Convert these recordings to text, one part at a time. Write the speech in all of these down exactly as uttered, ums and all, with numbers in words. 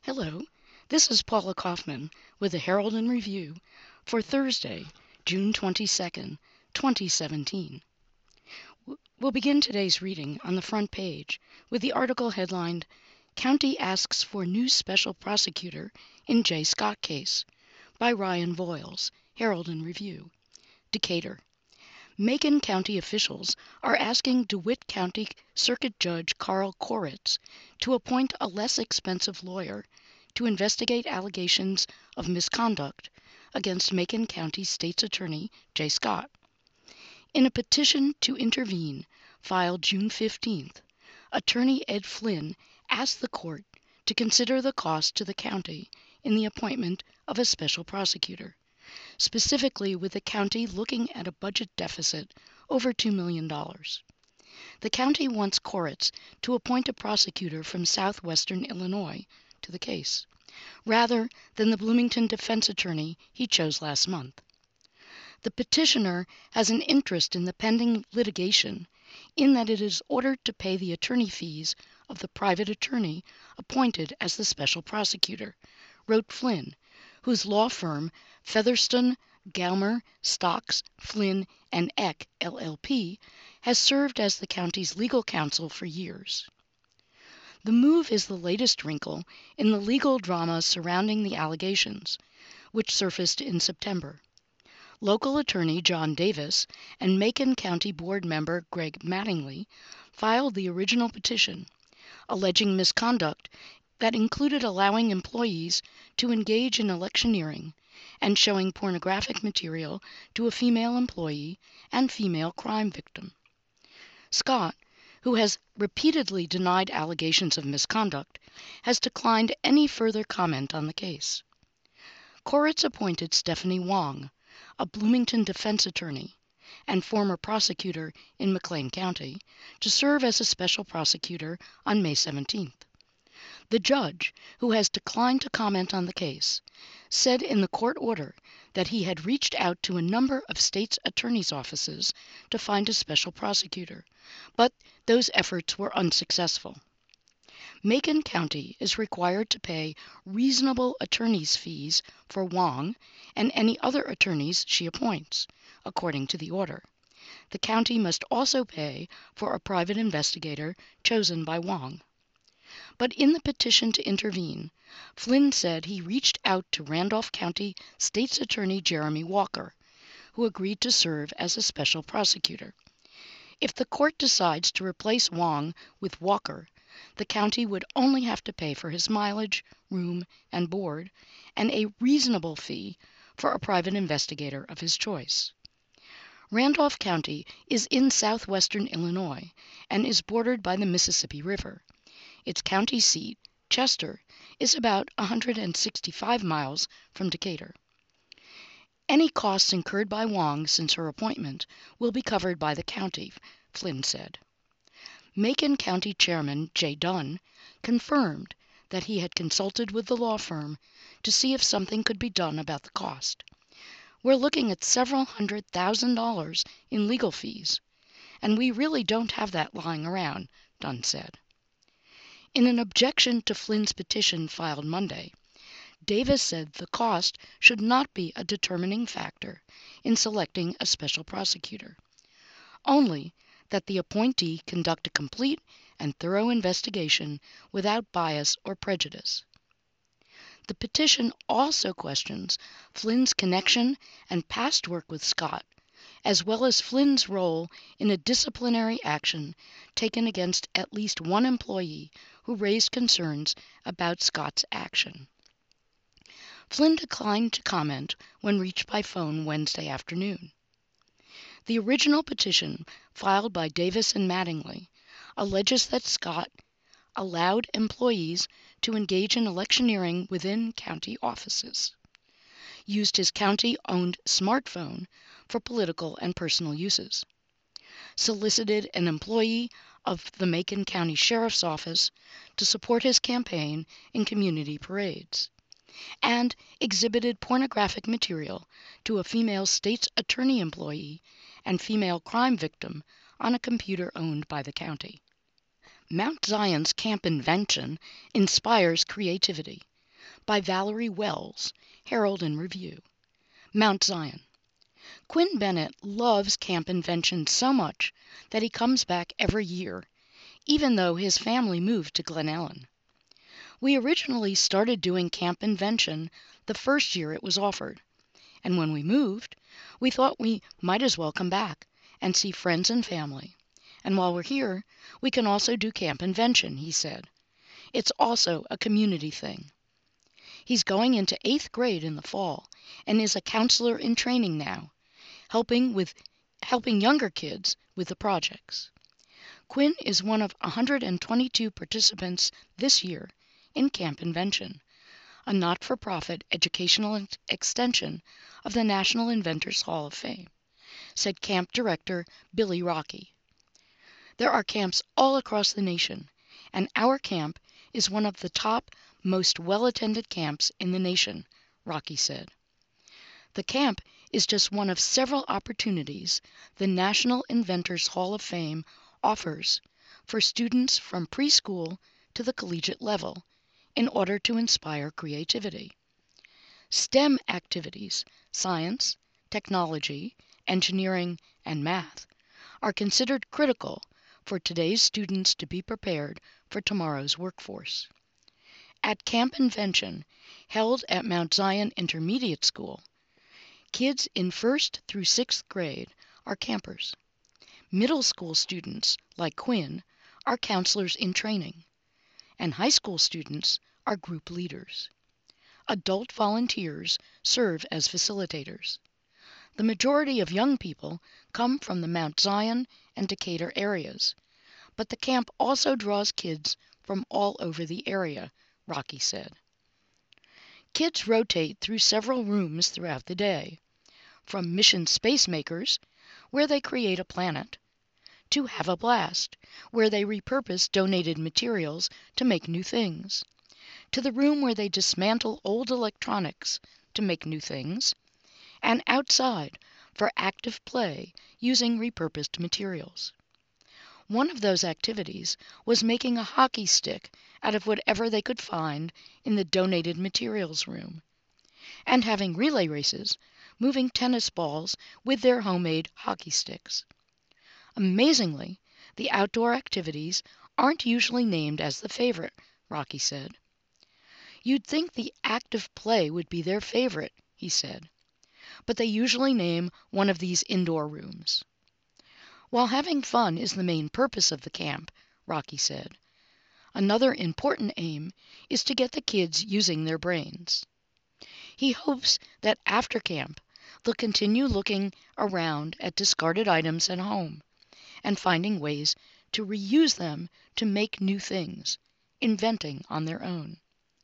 Hello, this is Paula Kaufman with the Herald and Review for Thursday, June twenty-second, twenty seventeen. We'll begin today's reading on the front page with the article headlined, County Asks for New Special Prosecutor in J. Scott Case by Ryan Voiles, Herald and Review, Decatur. Macon County officials are asking DeWitt County Circuit Judge Carl Koritz to appoint a less expensive lawyer to investigate allegations of misconduct against Macon County State's Attorney Jay Scott. In a petition to intervene filed June fifteenth, Attorney Ed Flynn asked the court to consider the cost to the county in the appointment of a special prosecutor, specifically with the county looking at a budget deficit over two million dollars. The county wants Koritz to appoint a prosecutor from southwestern Illinois to the case, rather than the Bloomington defense attorney he chose last month. The petitioner has an interest in the pending litigation in that it is ordered to pay the attorney fees of the private attorney appointed as the special prosecutor, wrote Flynn, whose law firm Featherston, Gaumer, Stocks, Flynn, and Eck, L L P, has served as the county's legal counsel for years. The move is the latest wrinkle in the legal drama surrounding the allegations, which surfaced in September. Local attorney John Davis and Macon County Board member Greg Mattingly filed the original petition, alleging misconduct that included allowing employees to engage in electioneering and showing pornographic material to a female employee and female crime victim. Scott, who has repeatedly denied allegations of misconduct, has declined any further comment on the case. Koritz appointed Stephanie Wong, a Bloomington defense attorney and former prosecutor in McLean County, to serve as a special prosecutor on May seventeenth. The judge, who has declined to comment on the case, said in the court order that he had reached out to a number of state's attorneys' offices to find a special prosecutor, but those efforts were unsuccessful. Macon County is required to pay reasonable attorney's fees for Wong and any other attorneys she appoints, according to the order. The county must also pay for a private investigator chosen by Wong. But in the petition to intervene, Flynn said he reached out to Randolph County State's Attorney Jeremy Walker, who agreed to serve as a special prosecutor. If the court decides to replace Wong with Walker, the county would only have to pay for his mileage, room, and board, and a reasonable fee for a private investigator of his choice. Randolph County is in southwestern Illinois and is bordered by the Mississippi River. Its county seat, Chester, is about one hundred sixty-five miles from Decatur. Any costs incurred by Wong since her appointment will be covered by the county, Flynn said. Macon County Chairman Jay Dunn confirmed that he had consulted with the law firm to see if something could be done about the cost. We're looking at several hundred thousand dollars in legal fees, and we really don't have that lying around, Dunn said. In an objection to Flynn's petition filed Monday, Davis said the cost should not be a determining factor in selecting a special prosecutor, only that the appointee conduct a complete and thorough investigation without bias or prejudice. The petition also questions Flynn's connection and past work with Scott, as well as Flynn's role in a disciplinary action taken against at least one employee who raised concerns about Scott's action. Flynn declined to comment when reached by phone Wednesday afternoon. The original petition, filed by Davis and Mattingly, alleges that Scott allowed employees to engage in electioneering within county offices, used his county-owned smartphone for political and personal uses, solicited an employee of the Macon County Sheriff's Office to support his campaign in community parades, and exhibited pornographic material to a female state's attorney employee and female crime victim on a computer owned by the county. Mount Zion's Camp Invention inspires creativity. by Valerie Wells, Herald and Review. Mount Zion. Quinn Bennett loves Camp Invention so much that he comes back every year, even though his family moved to Glen Ellen. We originally started doing Camp Invention the first year it was offered, and when we moved, we thought we might as well come back and see friends and family. And while we're here, we can also do Camp Invention, he said. It's also a community thing. He's going into eighth grade in the fall and is a counselor in training now, helping with helping younger kids with the projects. Quinn is one of one hundred twenty-two participants this year in Camp Invention, a not-for-profit educational extension of the National Inventors Hall of Fame, said camp director Billy Rocky. There are camps all across the nation, and our camp is one of the top, most well-attended camps in the nation, Rocky said. The camp is just one of several opportunities the National Inventors Hall of Fame offers for students from preschool to the collegiate level in order to inspire creativity. STEM activities, science, technology, engineering, and math, are considered critical for today's students to be prepared for tomorrow's workforce. At Camp Invention, held at Mount Zion Intermediate School, kids in first through sixth grade are campers. Middle school students, like Quinn, are counselors in training, and high school students are group leaders. Adult volunteers serve as facilitators. The majority of young people come from the Mount Zion and Decatur areas, but the camp also draws kids from all over the area, Rocky said. Kids rotate through several rooms throughout the day, from Mission Space Makers, where they create a planet, to Have a Blast, where they repurpose donated materials to make new things, to the room where they dismantle old electronics to make new things, and outside for active play using repurposed materials. One of those activities was making a hockey stick out of whatever they could find in the donated materials room, and having relay races, moving tennis balls with their homemade hockey sticks. Amazingly, the outdoor activities aren't usually named as the favorite, Rocky said. You'd think the active play would be their favorite, he said, but they usually name one of these indoor rooms. While having fun is the main purpose of the camp, Rocky said, another important aim is to get the kids using their brains. He hopes that after camp, they'll continue looking around at discarded items at home and finding ways to reuse them to make new things, inventing on their own.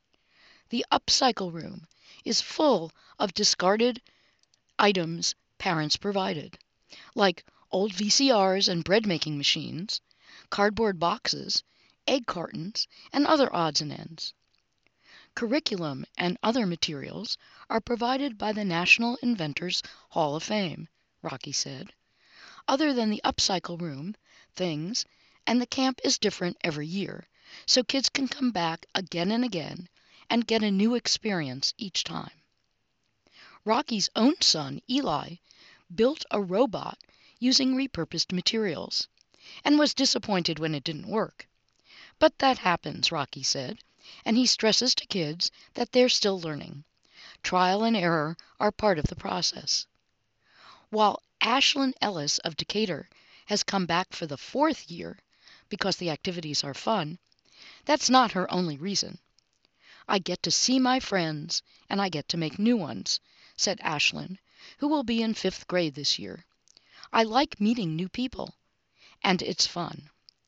The upcycle room is full of discarded items parents provided, like old V C Rs and bread-making machines, cardboard boxes, egg cartons, and other odds and ends. Curriculum and other materials are provided by the National Inventors Hall of Fame, Rocky said. Other than the upcycle room, things, and the camp is different every year, so kids can come back again and again and get a new experience each time. Rocky's own son, Eli, built a robot using repurposed materials and was disappointed when it didn't work. But that happens, Rocky said, and he stresses to kids that they're still learning. Trial and error are part of the process. While Ashlyn Ellis of Decatur has come back for the fourth year because the activities are fun, that's not her only reason. I get to see my friends and I get to make new ones, said Ashlyn, who will be in fifth grade this year. I like meeting new people, and it's fun.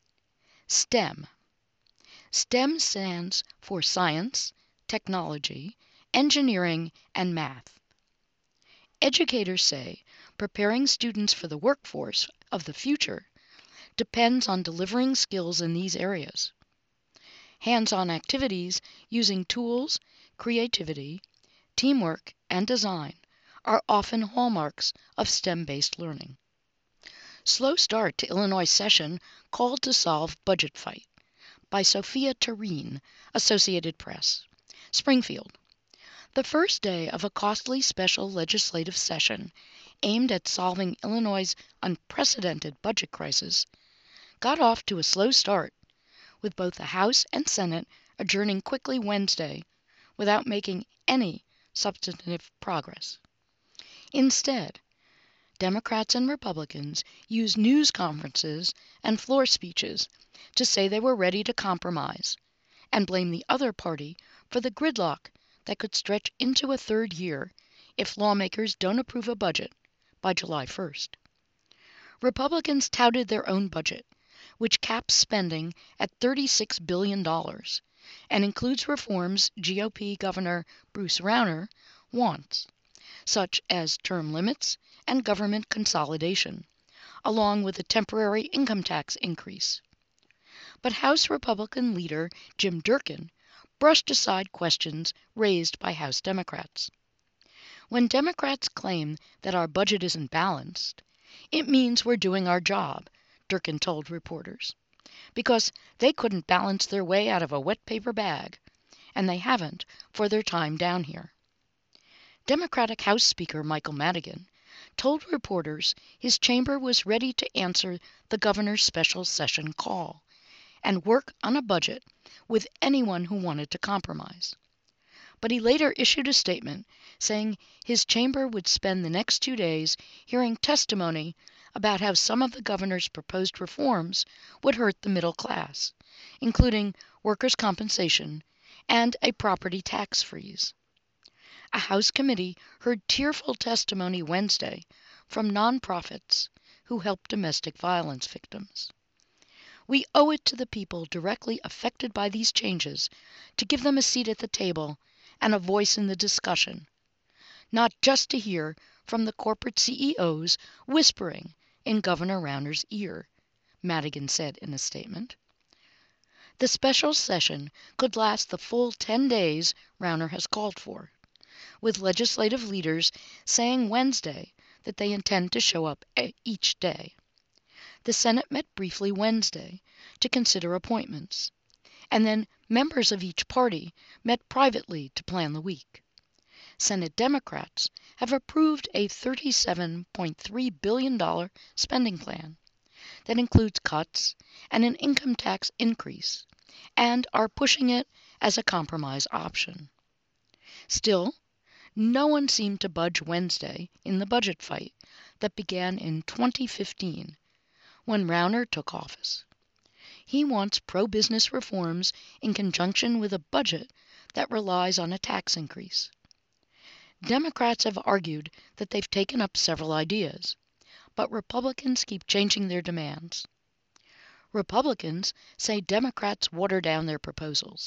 STEM. STEM stands for science, technology, engineering, and math. Educators say preparing students for the workforce of the future depends on delivering skills in these areas. Hands-on activities using tools, creativity, teamwork, and design are often hallmarks of STEM-based learning. Slow start to Illinois session called to solve budget fight by Sophia Tureen, Associated Press. Springfield. The first day of a costly special legislative session aimed at solving Illinois' unprecedented budget crisis got off to a slow start, with both the House and Senate adjourning quickly Wednesday without making any substantive progress. Instead, Democrats and Republicans used news conferences and floor speeches to say they were ready to compromise and blame the other party for the gridlock that could stretch into a third year if lawmakers don't approve a budget by July first. Republicans touted their own budget, which caps spending at thirty-six billion dollars and includes reforms G O P Governor Bruce Rauner wants, such as term limits and government consolidation, along with a temporary income tax increase. But House Republican leader Jim Durkin brushed aside questions raised by House Democrats. When Democrats claim that our budget isn't balanced, it means we're doing our job, Durkin told reporters, because they couldn't balance their way out of a wet paper bag, and they haven't for their time down here. Democratic House Speaker Michael Madigan told reporters his chamber was ready to answer the governor's special session call and work on a budget with anyone who wanted to compromise. But he later issued a statement saying his chamber would spend the next two days hearing testimony about how some of the governor's proposed reforms would hurt the middle class, including workers' compensation and a property tax freeze. A House committee heard tearful testimony Wednesday from nonprofits who help domestic violence victims. We owe it to the people directly affected by these changes to give them a seat at the table and a voice in the discussion, not just to hear from the corporate C E Os whispering in Governor Rauner's ear, Madigan said in a statement. The special session could last the full ten days Rauner has called for, with legislative leaders saying Wednesday that they intend to show up each day. The Senate met briefly Wednesday to consider appointments, and then members of each party met privately to plan the week. Senate Democrats have approved a thirty-seven point three billion dollars spending plan that includes cuts and an income tax increase, and are pushing it as a compromise option. Still, no one seemed to budge Wednesday in the budget fight that began in twenty fifteen, when Rauner took office. He wants pro-business reforms in conjunction with a budget that relies on a tax increase. Democrats have argued that they've taken up several ideas, but Republicans keep changing their demands. Republicans say Democrats water down their proposals.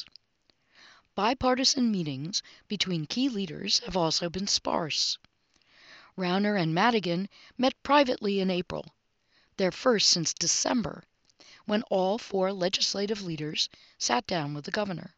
Bipartisan meetings between key leaders have also been sparse. Rauner and Madigan met privately in April, their first since December, when all four legislative leaders sat down with the governor.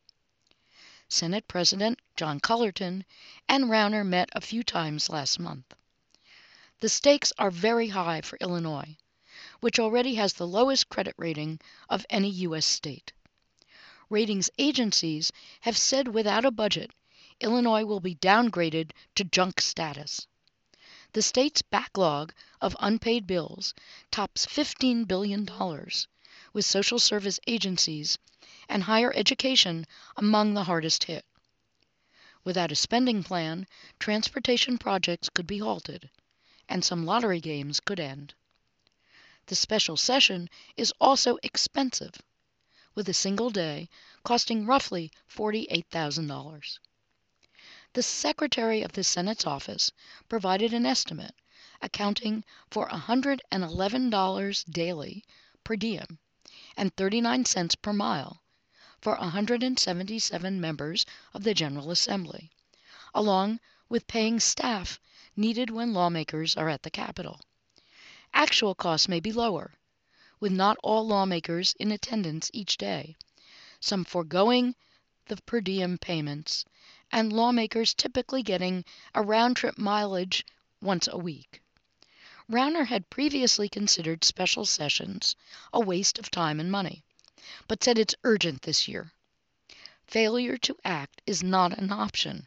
Senate President John Cullerton and Rauner met a few times last month. The stakes are very high for Illinois, which already has the lowest credit rating of any U S state. Ratings agencies have said without a budget, Illinois will be downgraded to junk status. The state's backlog of unpaid bills tops fifteen billion dollars, with social service agencies and higher education among the hardest hit. Without a spending plan, transportation projects could be halted, and some lottery games could end. The special session is also expensive, with a single day costing roughly forty-eight thousand dollars. The Secretary of the Senate's office provided an estimate accounting for one hundred eleven dollars daily per diem and thirty-nine cents per mile for one hundred seventy-seven members of the General Assembly, along with paying staff needed when lawmakers are at the Capitol. Actual costs may be lower, with not all lawmakers in attendance each day, some foregoing the per diem payments, and lawmakers typically getting a round-trip mileage once a week. Rauner had previously considered special sessions a waste of time and money, but said it's urgent this year. Failure to act is not an option,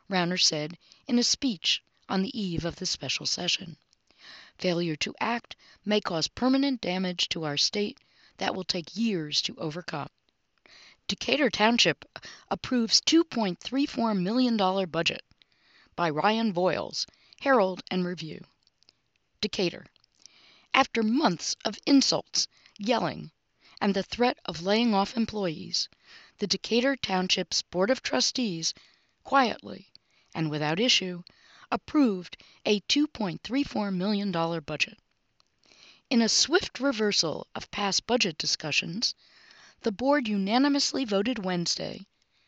Rauner said in a speech on the eve of the special session. Failure to act may cause permanent damage to our state that will take years to overcome. Decatur Township approves two point three four million dollars budget. By Ryan Voiles, Herald and Review. Decatur. After months of insults, yelling, and the threat of laying off employees, the Decatur Township's Board of Trustees quietly and without issue approved a two point three four million dollars budget. In a swift reversal of past budget discussions, the board unanimously voted Wednesday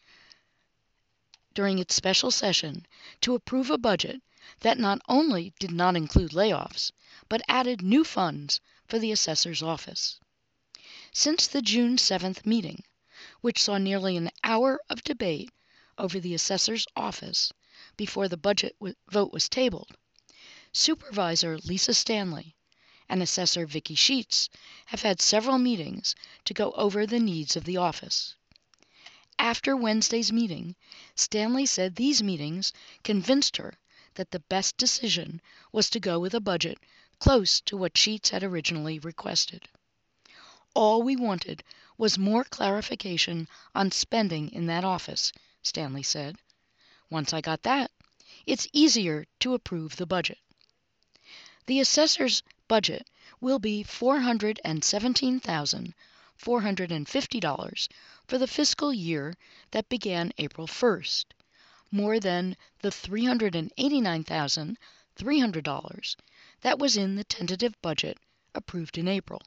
during its special session to approve a budget that not only did not include layoffs, but added new funds for the assessor's office. Since the June seventh meeting, which saw nearly an hour of debate over the assessor's office before the budget w- vote was tabled, Supervisor Lisa Stanley and Assessor Vicki Sheets have had several meetings to go over the needs of the office. After Wednesday's meeting, Stanley said these meetings convinced her that the best decision was to go with a budget close to what Sheets had originally requested. All we wanted was more clarification on spending in that office, Stanley said. Once I got that, it's easier to approve the budget. The assessor's budget will be four hundred seventeen thousand four hundred fifty dollars for the fiscal year that began April first, more than the three hundred eighty-nine thousand three hundred dollars that was in the tentative budget approved in April.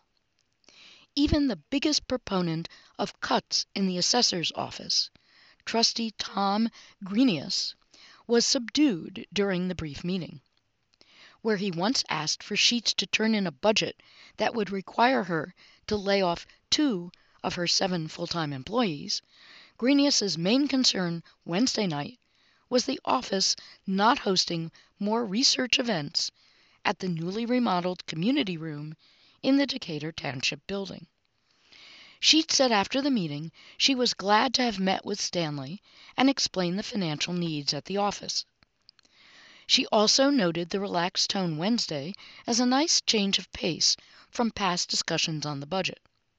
Even the biggest proponent of cuts in the assessor's office, Trustee Tom Greenius, was subdued during the brief meeting. Where he once asked for Sheets to turn in a budget that would require her to lay off two of her seven full-time employees, Greenius's main concern Wednesday night was the office not hosting more research events at the newly remodeled community room in the Decatur Township building. Sheets said after the meeting she was glad to have met with Stanley and explained the financial needs at the office. She also noted the relaxed tone Wednesday as a nice change of pace from past discussions on the budget.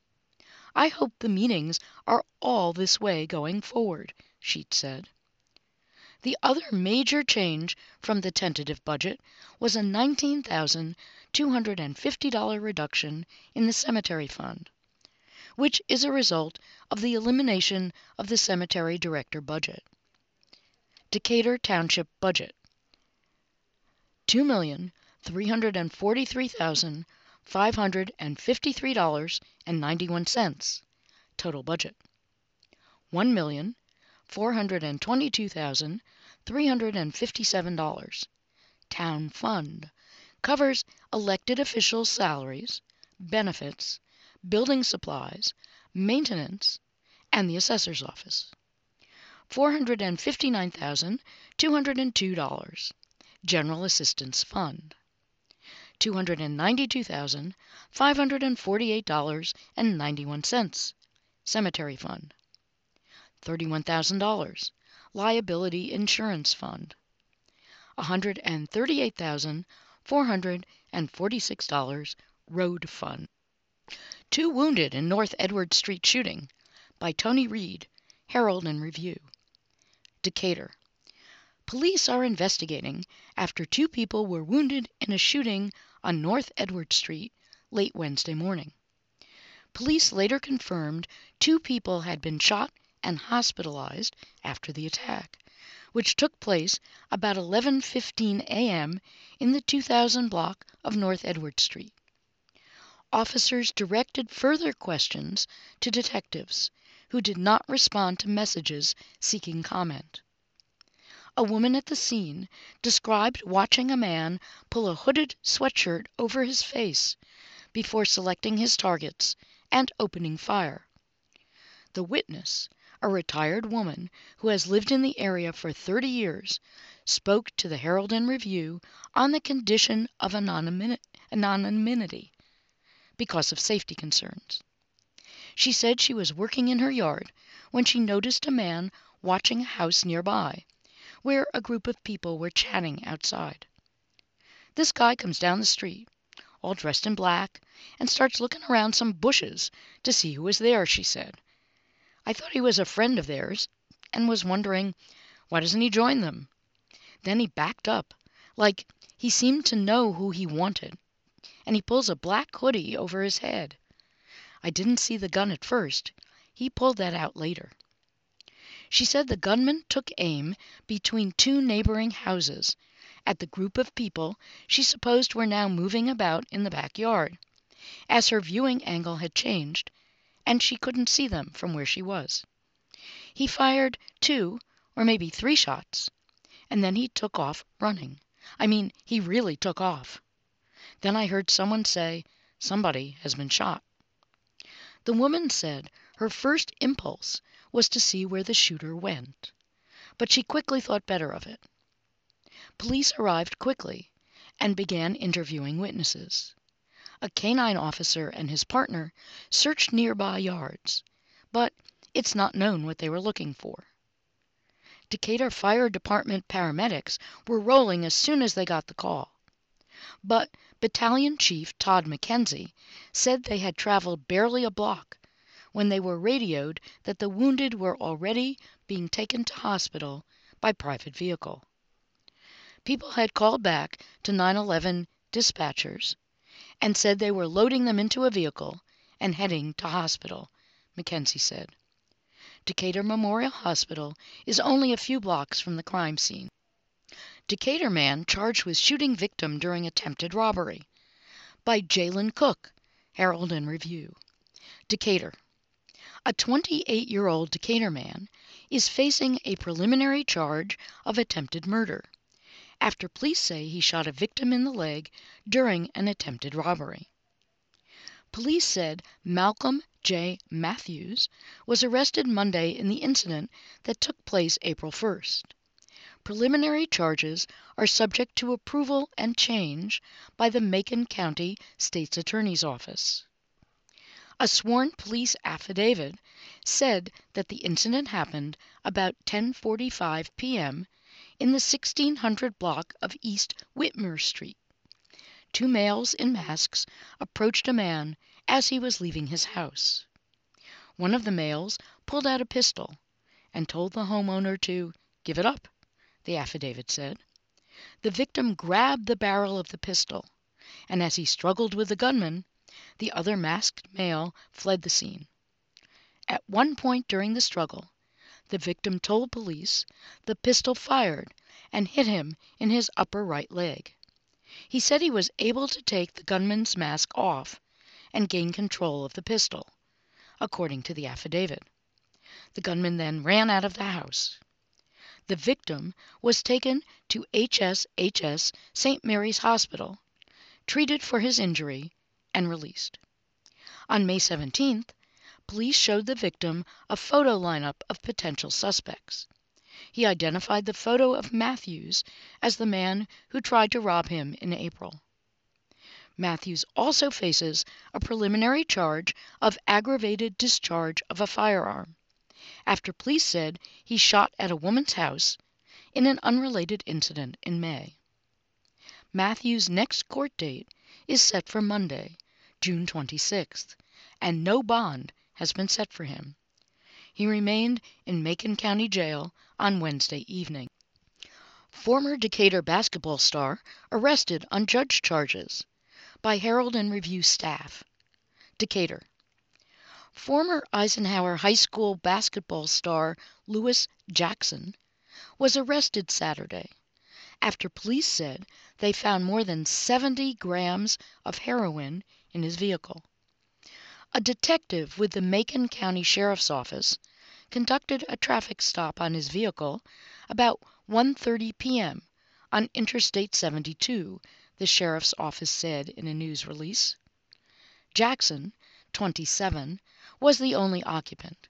I hope the meetings are all this way going forward, Sheets said. The other major change from the tentative budget was a nineteen thousand two hundred fifty dollars reduction in the cemetery fund, which is a result of the elimination of the cemetery director budget. Decatur Township budget. two million three hundred forty-three thousand five hundred fifty-three dollars and ninety-one cents total budget. one million four hundred twenty-two thousand three hundred fifty-seven dollars town fund covers elected officials' salaries, benefits, building supplies, maintenance, and the assessor's office. four hundred fifty-nine thousand two hundred two dollars General Assistance Fund. two hundred ninety-two thousand five hundred forty-eight dollars and ninety-one cents Cemetery Fund. thirty-one thousand dollars Liability Insurance Fund. one hundred thirty-eight thousand four hundred forty-six dollars Road Fund. Two wounded in North Edward Street shooting by Tony Reed, Herald and Review. Decatur. Police are investigating after two people were wounded in a shooting on North Edward Street late Wednesday morning. Police later confirmed two people had been shot and hospitalized after the attack, which took place about eleven fifteen a.m. in the two thousand block of North Edward Street. Officers directed further questions to detectives, who did not respond to messages seeking comment. A woman at the scene described watching a man pull a hooded sweatshirt over his face before selecting his targets and opening fire. The witness, a retired woman who has lived in the area for thirty years, spoke to the Herald and Review on the condition of anonymity because of safety concerns. She said she was working in her yard when she noticed a man watching a house nearby, where a group of people were chatting outside. This guy comes down the street, all dressed in black, and starts looking around some bushes to see who was there, she said. I thought he was a friend of theirs, and was wondering, why doesn't he join them? Then he backed up, like he seemed to know who he wanted, and he pulls a black hoodie over his head. I didn't see the gun at first. He pulled that out later. She said the gunman took aim between two neighboring houses at the group of people she supposed were now moving about in the backyard, as her viewing angle had changed, and she couldn't see them from where she was. He fired two or maybe three shots, and then he took off running. I mean, he really took off. Then I heard someone say, somebody has been shot. The woman said her first impulse was to see where the shooter went, but she quickly thought better of it. Police arrived quickly and began interviewing witnesses. A canine officer and his partner searched nearby yards, but it's not known what they were looking for. Decatur Fire Department paramedics were rolling as soon as they got the call, but Battalion Chief Todd McKenzie said they had traveled barely a block when they were radioed that the wounded were already being taken to hospital by private vehicle. People had called back to nine eleven dispatchers and said they were loading them into a vehicle and heading to hospital, McKenzie said. Decatur Memorial Hospital is only a few blocks from the crime scene. Decatur man charged with shooting victim during attempted robbery. By Jalen Cook, Herald and Review. Decatur. A twenty-eight-year-old Decatur man is facing a preliminary charge of attempted murder after police say he shot a victim in the leg during an attempted robbery. Police said Malcolm J. Matthews was arrested Monday in the incident that took place April first. Preliminary charges are subject to approval and change by the Macon County State's Attorney's Office. A sworn police affidavit said that the incident happened about ten forty-five p.m. in the sixteen hundred block of East Whitmer Street. Two males in masks approached a man as he was leaving his house. One of the males pulled out a pistol and told the homeowner to give it up, the affidavit said. The victim grabbed the barrel of the pistol, and as he struggled with the gunman, the other masked male fled the scene. At one point during the struggle, the victim told police the pistol fired and hit him in his upper right leg. He said he was able to take the gunman's mask off and gain control of the pistol, according to the affidavit. The gunman then ran out of the house. The victim was taken to H S H S Saint Mary's Hospital, treated for his injury, and released. On May seventeenth, police showed the victim a photo lineup of potential suspects. He identified the photo of Matthews as the man who tried to rob him in April. Matthews also faces a preliminary charge of aggravated discharge of a firearm, after police said he shot at a woman's house in an unrelated incident in May. Matthews' next court date is set for Monday, June twenty-sixth, and no bond has been set for him. He remained in Macon County Jail on Wednesday evening. Former Decatur basketball star arrested on judge charges. By Herald and Review staff. Decatur. Former Eisenhower High School basketball star Lewis Jackson was arrested Saturday after police said they found more than seventy grams of heroin in his vehicle. A detective with the Macon County Sheriff's Office conducted a traffic stop on his vehicle about one thirty p.m. on Interstate seventy-two, the Sheriff's Office said in a news release. Jackson, twenty-seven, was the only occupant.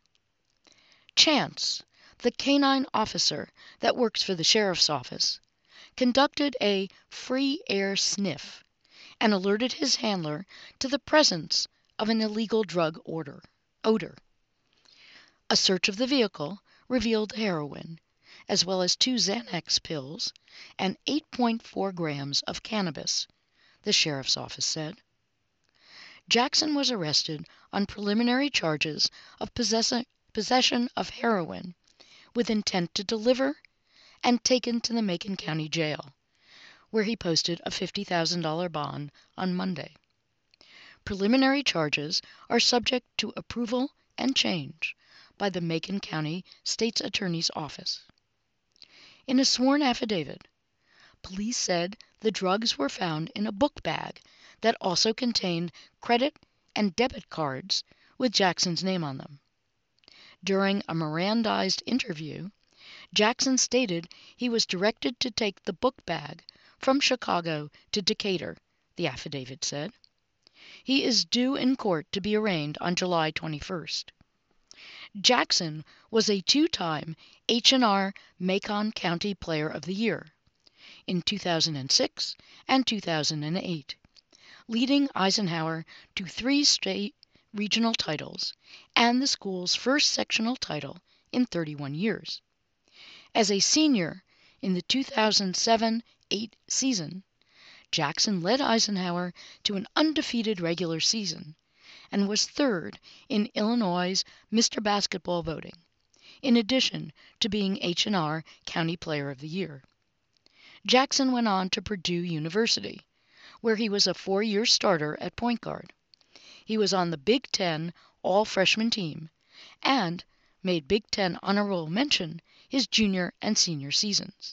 Chance, the canine officer that works for the Sheriff's Office, conducted a free air sniff and alerted his handler to the presence of an illegal drug order, odor. A search of the vehicle revealed heroin, as well as two Xanax pills and eight point four grams of cannabis, the sheriff's office said. Jackson was arrested on preliminary charges of possess- possession of heroin with intent to deliver and taken to the Macon County Jail, where he posted a fifty thousand dollars bond on Monday. Preliminary charges are subject to approval and change by the Macon County State's Attorney's Office. In a sworn affidavit, police said the drugs were found in a book bag that also contained credit and debit cards with Jackson's name on them. During a Mirandized interview, Jackson stated he was directed to take the book bag from Chicago to Decatur, the affidavit said. He is due in court to be arraigned on July twenty-first. Jackson was a two-time H and R Macon County Player of the Year in two thousand six and two thousand eight, leading Eisenhower to three state regional titles and the school's first sectional title in thirty-one years. As a senior in the two thousand seven eight season, Jackson led Eisenhower to an undefeated regular season and was third in Illinois' Mister Basketball voting, in addition to being H and R County Player of the Year. Jackson went on to Purdue University, where he was a four-year starter at point guard. He was on the Big Ten all-freshman team and made Big Ten honorable mention his junior and senior seasons.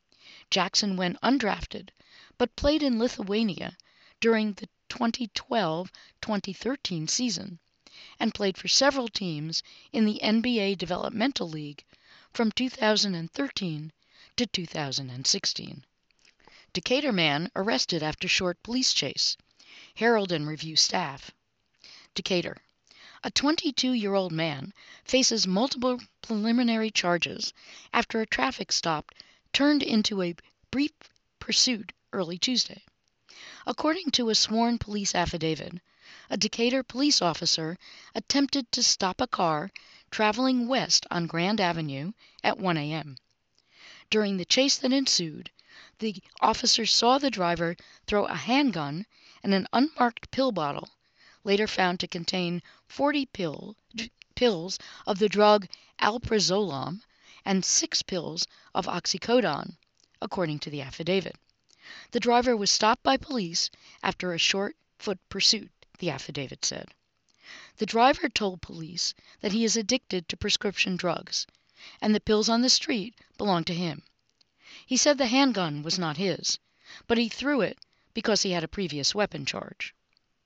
Jackson went undrafted, but played in Lithuania during the twenty twelve twenty thirteen season and played for several teams in the N B A Developmental League from two thousand thirteen to two thousand sixteen. Decatur man arrested after short police chase. Herald and Review staff. Decatur. A twenty-two-year-old man faces multiple preliminary charges after a traffic stop turned into a brief pursuit early Tuesday. According to a sworn police affidavit, a Decatur police officer attempted to stop a car traveling west on Grand Avenue at one a.m. During the chase that ensued, the officer saw the driver throw a handgun and an unmarked pill bottle, later found to contain forty pill, pills of the drug alprazolam and six pills of oxycodone, according to the affidavit. The driver was stopped by police after a short-foot pursuit, the affidavit said. The driver told police that he is addicted to prescription drugs, and the pills on the street belonged to him. He said the handgun was not his, but he threw it because he had a previous weapon charge.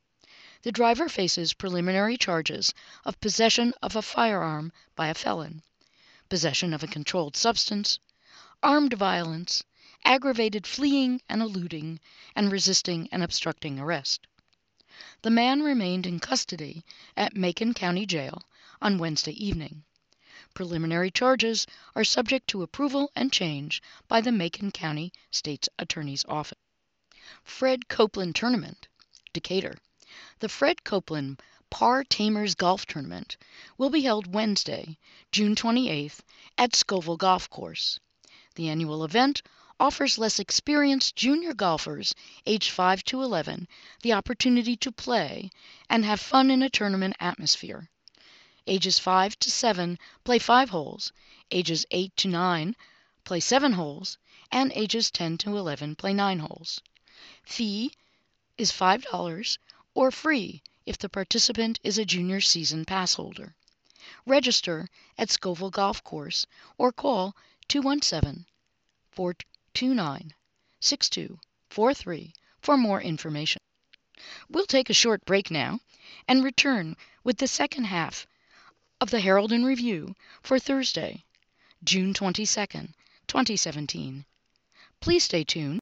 The driver faces preliminary charges of possession of a firearm by a felon, possession of a controlled substance, armed violence, aggravated fleeing and eluding, and resisting and obstructing arrest. The man remained in custody at Macon County Jail on Wednesday evening. Preliminary charges are subject to approval and change by the Macon County State's Attorney's Office. Fred Copeland Tournament, Decatur. The Fred Copeland Par Tamers Golf Tournament will be held Wednesday, June twenty-eighth, at Scoville Golf Course. The annual event offers less experienced junior golfers aged five to eleven the opportunity to play and have fun in a tournament atmosphere. Ages five to seven play five holes, ages eight to nine play seven holes, and ages ten to eleven play nine holes. Fee is five dollars or free if the participant is a junior season pass holder. Register at Scoville Golf Course or call two one seven, four two nine, six two four three for more information. We'll take a short break now and return with the second half of the Herald and Review for Thursday, June twenty-second, twenty seventeen. Please stay tuned.